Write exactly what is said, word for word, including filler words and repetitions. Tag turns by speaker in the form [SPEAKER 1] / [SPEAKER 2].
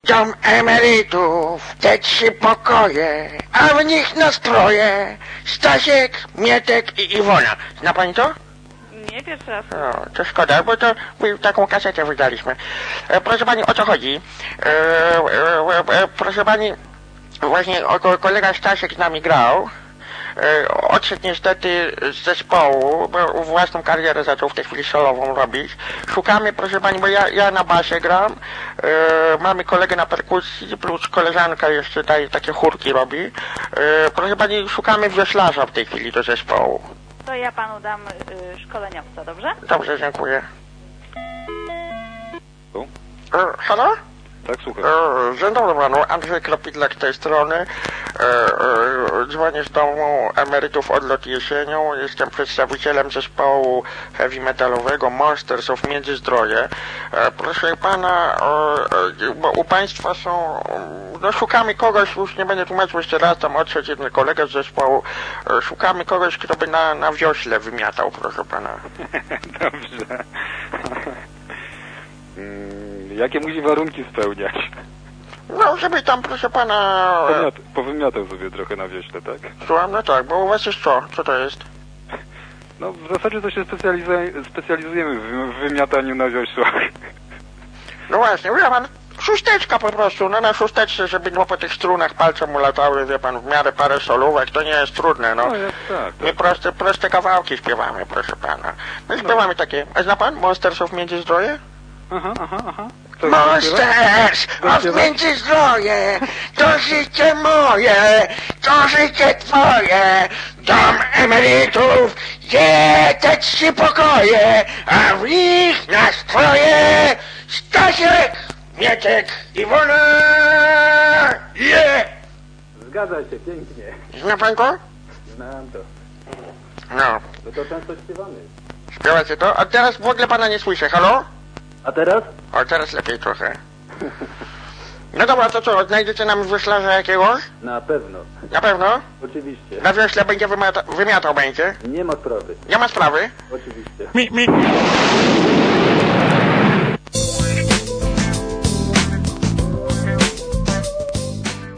[SPEAKER 1] Dom emerytów, te trzy pokoje, a w nich nastroje. Stasiek, Mietek i Iwona. Zna pani to?
[SPEAKER 2] Nie, pierwszy raz.
[SPEAKER 1] O, to szkoda, bo to my taką kasetę wydaliśmy. E, proszę pani, o co chodzi? E, e, e, proszę pani, właśnie o, kolega Stasiek z nami grał. E, odszedł niestety z zespołu, bo własną karierę zaczął w tej chwili solową robić. Szukamy, proszę pani, bo ja, ja na basie gram, e, mamy kolegę na perkusji, plus koleżanka jeszcze daje takie chórki robi. E, proszę pani, szukamy wioślarza w tej chwili do zespołu.
[SPEAKER 2] To ja panu dam y, szkoleniowca, dobrze?
[SPEAKER 1] Dobrze, dziękuję.
[SPEAKER 3] Tu?
[SPEAKER 1] E, halo?
[SPEAKER 3] Tak, słuchaj.
[SPEAKER 1] E, dzień dobry panu, Andrzej Kropidlak z tej strony. E, e, dzwonię z domu emerytów Odlot jesienią. Jestem przedstawicielem zespołu heavy metalowego Monsters of Międzyzdroje. E, proszę pana, e, e, bo u państwa są... No szukamy kogoś, już nie będę tłumaczył jeszcze raz, tam odszedł jeden kolega z zespołu. E, szukamy kogoś, kto by na, na wiośle wymiatał, proszę pana.
[SPEAKER 3] Dobrze. Jakie musi warunki spełniać?
[SPEAKER 1] No, żeby tam, proszę pana...
[SPEAKER 3] Pomiat, powymiatał sobie trochę na wiośle, tak?
[SPEAKER 1] Słucham, no tak, bo u was jest co? Co to jest?
[SPEAKER 3] No, w zasadzie to się specjalizuje, specjalizujemy w wymiataniu na wioślach.
[SPEAKER 1] No właśnie, wie pan, szósteczka po prostu, no na szósteczce, żeby no po tych strunach palce mu latały, wie pan, w miarę parę solówek, to nie jest trudne, no.
[SPEAKER 3] No jest, tak,
[SPEAKER 1] My
[SPEAKER 3] tak.
[SPEAKER 1] proste, proste kawałki śpiewamy, proszę pana. No i śpiewamy takie, a zna pan Monsters of Międzyzdroje?
[SPEAKER 3] Aha, aha, aha. To
[SPEAKER 1] Monsters of Międzyzdroje, to życie moje, to życie twoje, dom emerytów, gdzie te trzy pokoje, a w nich nastroje, Stasiek, Mietek, Iwona, je!
[SPEAKER 4] Zgadza się, pięknie.
[SPEAKER 1] Zna pan to?
[SPEAKER 4] Znam to.
[SPEAKER 1] No,
[SPEAKER 4] No to często śpiewamy.
[SPEAKER 1] śpiewacie to? A teraz w ogóle pana nie słyszę, halo?
[SPEAKER 4] A teraz?
[SPEAKER 1] O, teraz lepiej trochę. No dobra, to co, znajdziecie nam wioślarza jakiegoś?
[SPEAKER 4] Na pewno.
[SPEAKER 1] Na pewno?
[SPEAKER 4] Oczywiście.
[SPEAKER 1] Na wiośle będzie wymiata, wymiatał będzie?
[SPEAKER 4] Nie ma sprawy.
[SPEAKER 1] Nie ma sprawy?
[SPEAKER 4] Oczywiście.
[SPEAKER 1] Mi, mi.